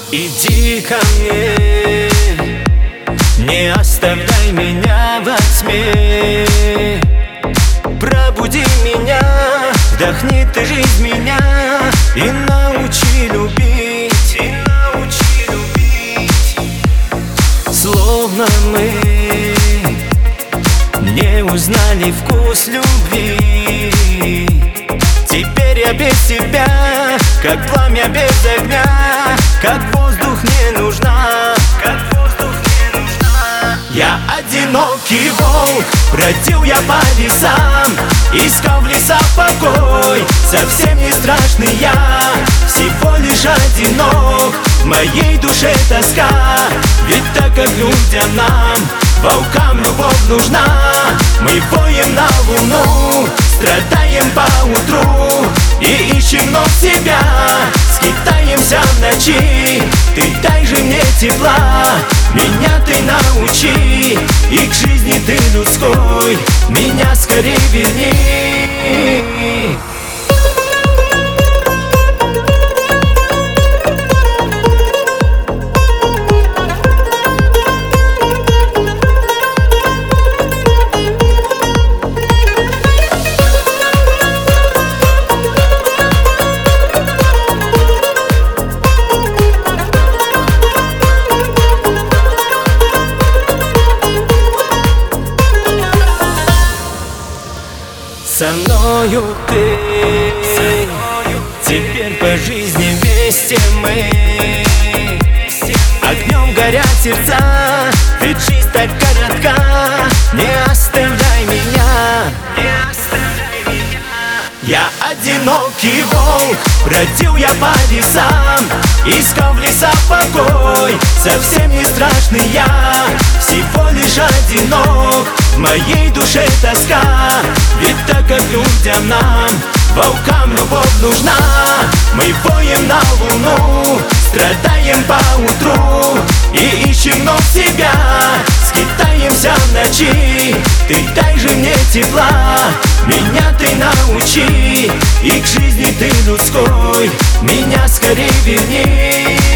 Иди ко мне, не оставляй меня во тьме. Пробуди меня, вдохни ты жизнь меня и научи любить, Словно мы не узнали вкус любви. Теперь я без тебя, как пламя без огня, как воздух не нужна, Я одинокий волк, бродил я по лесам, искал в лесах покой. Совсем не страшный я, всего лишь одинок. В моей душе тоска, ведь так как людям нам, волкам любовь нужна. Мы воем на луну, страдаем по утру и ищем вновь себя. Скитаемся в ночи, ты дай же мне тепла. Меня ты научи, и к жизни ты людской меня скорее верни. Со мною ты, теперь по жизни вместе мы. Огнем горят сердца, ведь жизнь так коротка. Не оставляй меня, Я одинокий волк, бродил я по лесам, искал в лесах покой. Совсем не страшный я, всего лишь одинок. В моей душе тоска, ведь так как людям нам, волкам любовь нужна. Мы воем на луну, страдаем по утру и ищем вновь себя. Скитаемся в ночи, ты дай же мне тепла. Меня ты научи, и к жизни ты людской меня скорее верни.